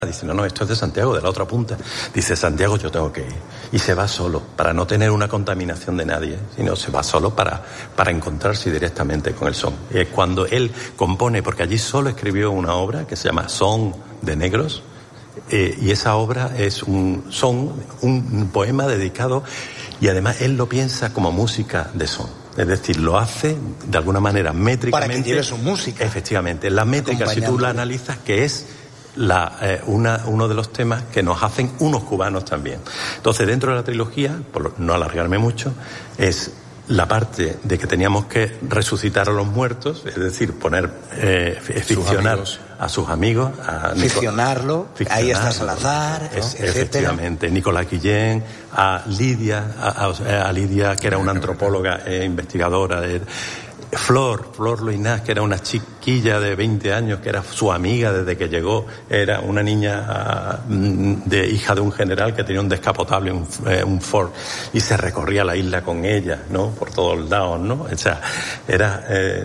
Dice, no, esto es de Santiago, de la otra punta. Dice, Santiago, yo tengo que ir. Y se va solo, para no tener una contaminación de nadie, sino se va solo para encontrarse directamente con el son. Es cuando él compone, porque allí solo escribió una obra que se llama Son de Negros, y esa obra es un poema dedicado, y además él lo piensa como música de son. Es decir, lo hace de alguna manera métricamente. Para que lleve su música. Efectivamente, la métrica, si tú la analizas, que es uno de los temas que nos hacen unos cubanos también. Entonces, dentro de la trilogía, por no alargarme mucho, es la parte de que teníamos que resucitar a los muertos, es decir, ficcionar a sus amigos, ficcionarlo, ahí está Salazar, ¿no? Efectivamente, Nicolás Guillén, a Lidia, que era una antropóloga investigadora de Flor Loinás, que era una chiquilla de 20 años, que era su amiga desde que llegó, era una niña hija de un general que tenía un descapotable, un Ford, y se recorría la isla con ella, ¿no? Por todos lados, ¿no? O sea, era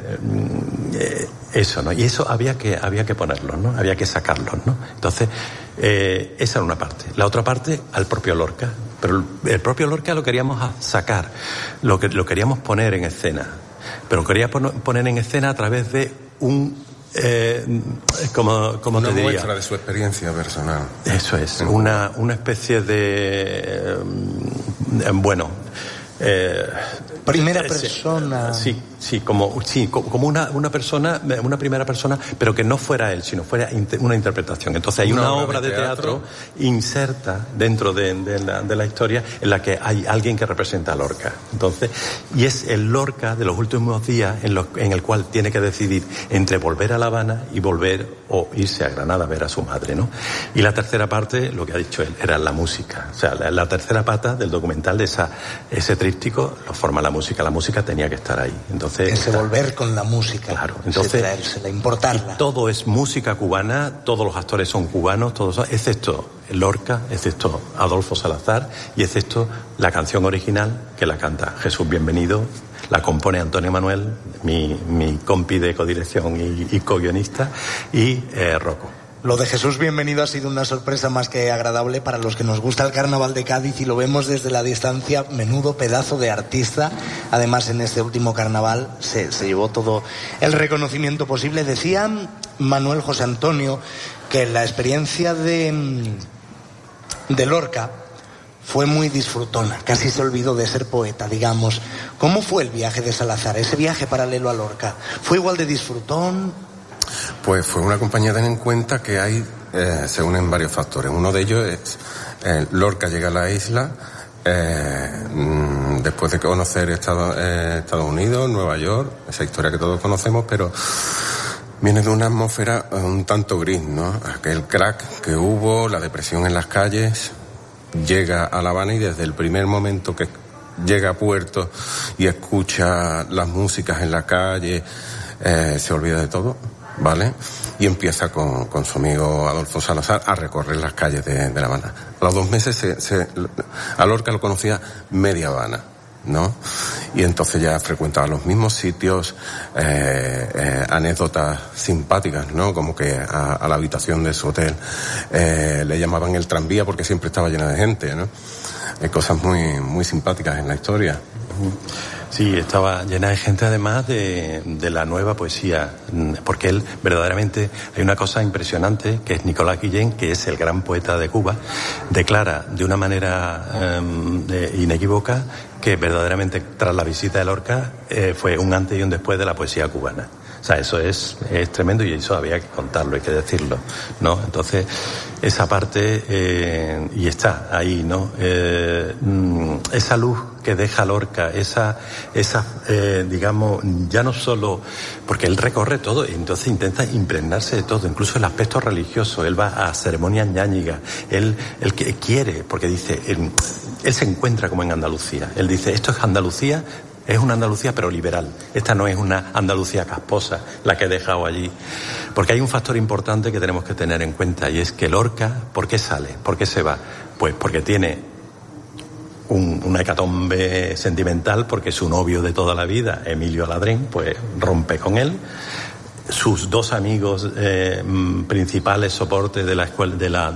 eso, ¿no? Y eso había que ponerlo, ¿no? Había que sacarlo, ¿no? Entonces, esa era una parte. La otra parte, al propio Lorca. Pero el propio Lorca lo queríamos sacar, lo queríamos poner en escena. Pero quería poner en escena a través de una te diría, muestra de su experiencia personal. Eso es, una especie de primera persona. Sí, como una persona, una primera persona, pero que no fuera él, sino fuera una interpretación. Entonces hay una obra de teatro inserta dentro de la historia en la que hay alguien que representa a Lorca. Entonces, y es el Lorca de los últimos días en el cual tiene que decidir entre volver a La Habana y volver o irse a Granada a ver a su madre, ¿no? Y la tercera parte, lo que ha dicho él, era la música. O sea, la tercera pata del documental de ese tríptico lo forma la música. La música tenía que estar ahí. Entonces, ese volver con la música, claro, entonces traérsela, importarla. Todo es música cubana, todos los actores son cubanos, excepto Lorca, excepto Adolfo Salazar y excepto la canción original que la canta Jesús Bienvenido, la compone Antonio Manuel, mi compi de codirección y co-guionista, y Rocco. Lo de Jesús Bienvenido ha sido una sorpresa más que agradable para los que nos gusta el Carnaval de Cádiz y lo vemos desde la distancia. Menudo pedazo de artista. Además, en este último carnaval se llevó todo el reconocimiento posible. Decía Manuel José Antonio que la experiencia de Lorca fue muy disfrutona, casi se olvidó de ser poeta, digamos. ¿Cómo fue el viaje de Salazar, ese viaje paralelo a Lorca? ¿Fue igual de disfrutón? Pues fue una compañía. Ten en cuenta que se unen varios factores. Uno de ellos es Lorca llega a la isla después de conocer Estados Unidos, Nueva York, esa historia que todos conocemos, pero viene de una atmósfera un tanto gris, ¿no? Aquel crack que hubo, la depresión en las calles, llega a La Habana y desde el primer momento que llega a Puerto y escucha las músicas en la calle, se olvida de todo, ¿vale? Y empieza con su amigo Adolfo Salazar a recorrer las calles de La Habana. A los 2 meses a Lorca lo conocía media Habana, ¿no? Y entonces ya frecuentaba los mismos sitios, anécdotas simpáticas, ¿no? Como que a la habitación de su hotel le llamaban el tranvía porque siempre estaba llena de gente, ¿no? Hay cosas muy, muy simpáticas en la historia. Sí, estaba llena de gente, además de la nueva poesía, porque él verdaderamente, hay una cosa impresionante, que es Nicolás Guillén, que es el gran poeta de Cuba, declara de una manera inequívoca que verdaderamente tras la visita de Lorca fue un antes y un después de la poesía cubana. O sea, eso es tremendo y eso había que contarlo, hay que decirlo, ¿no? Entonces, esa parte, y está ahí, ¿no? Esa luz que deja Lorca, esa digamos, ya no solo, porque él recorre todo y entonces intenta impregnarse de todo, incluso el aspecto religioso. Él va a ceremonias ñáñigas, él que quiere, porque dice, él se encuentra como en Andalucía. Él dice, esto es Andalucía. Es una Andalucía pero liberal. Esta no es una Andalucía casposa la que he dejado allí. Porque hay un factor importante que tenemos que tener en cuenta y es que Lorca, ¿por qué sale? ¿Por qué se va? Pues porque tiene una hecatombe sentimental, porque su novio de toda la vida, Emilio Aladrén, pues rompe con él. sus dos amigos principales soportes de la escuela,